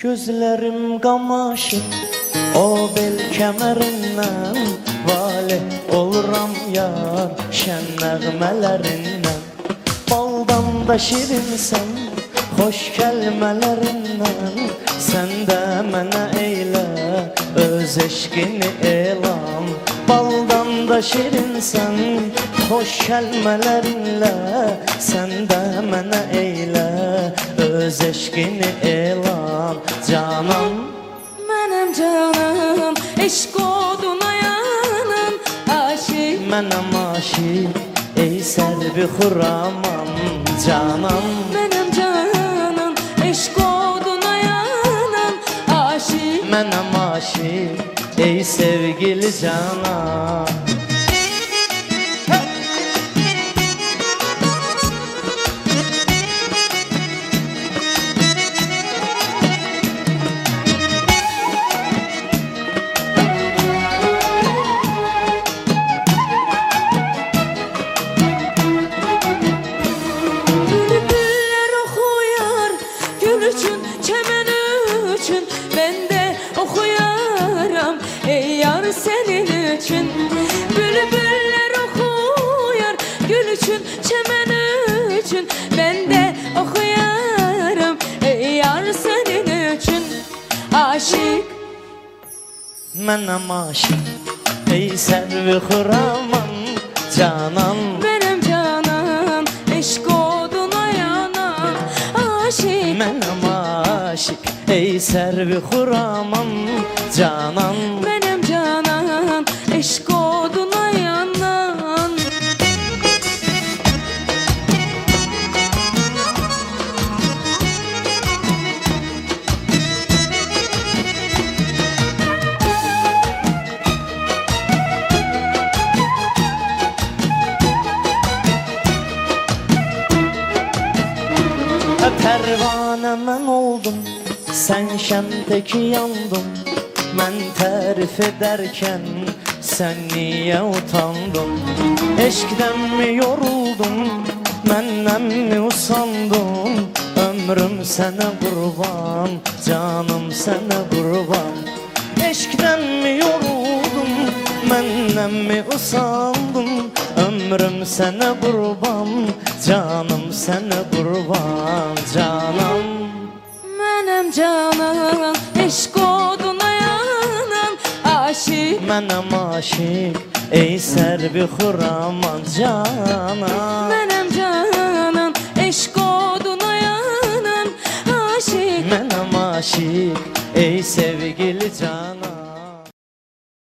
Gözlerim qamaşır o bel kəmərindən, vale oluram yar şən nəğmələrindən. Baldan da şirinsən, xoş kəlmələrindən, sən də mənə eylə öz eşqini elan. Baldan da şirinsən, xoş kəlmələrinlə, sən də mənə eylə öz eşqini elan. Canım, mənim canım, eşq oduna yanım, aşık mənəm aşiq, ey sərbi xuraman. Canım, mənim canım, eşq oduna yanım, aşık mənəm aşiq, ey sevgili canan. Ey yar senin için bülbüller okuyar, gül için, çemen için ben de okuyarım. Ey yar senin için aşık Mənəm aşiq, ey sərvi xuraman. Canan, benim canım, eşq oduna yanan aşık mənəm aşiq, ey sərvi xuraman. Canan, benim canım, eşq oduna yanan. Pərvanə mən oldum, sən şəmtəki yandın. Mən tərif edərkən sən niyə utandın? Eşqdən mi yoruldun, məndən mi usandın? Ömrüm sənə qurban, canım sənə qurban. Eşqdən mi yoruldun, məndən mi usandın? Ömrüm sənə qurban, canım sənə qurban. Canım, Mənim canım, eşq oduna yanan aşık mənəm aşiq, ey sərbi xuraman. Canan, Mənim canım, eşq oduna yanan aşık mənəm aşiq, ey sevgili